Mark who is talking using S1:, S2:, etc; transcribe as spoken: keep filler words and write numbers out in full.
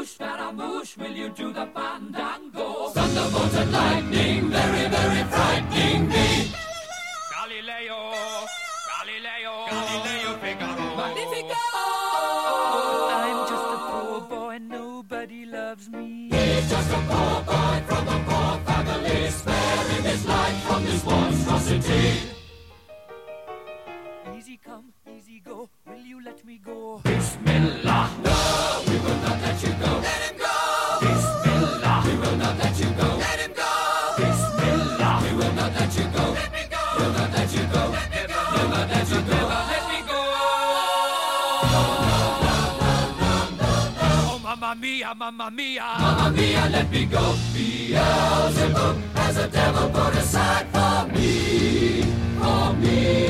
S1: Scaramouche, Scaramouche, will you do the fandango? Thunderbolt and lightning, very, very frightening me.
S2: Galileo, Galileo, Galileo Figaro.
S1: Magnifico!
S3: I'm just a poor boy, nobody loves me.
S1: He's just a poor boy from a poor family, sparing his life from this monstrosity.
S3: Easy come, easy go, will you let me go?
S1: Bismillah, no, we will not let you go. Let him go. Bismillah, we will not let you go. Let him go. Bismillah, we will not let you go. Let me go. We'll not let you go. Let me go. We'll not let you go. Let me go. No, no, no, no, no, no, no.
S3: Oh, mamma mia, mamma mia.
S1: Mamma mia, let me go. Beelzebub has a devil put aside for me, for me.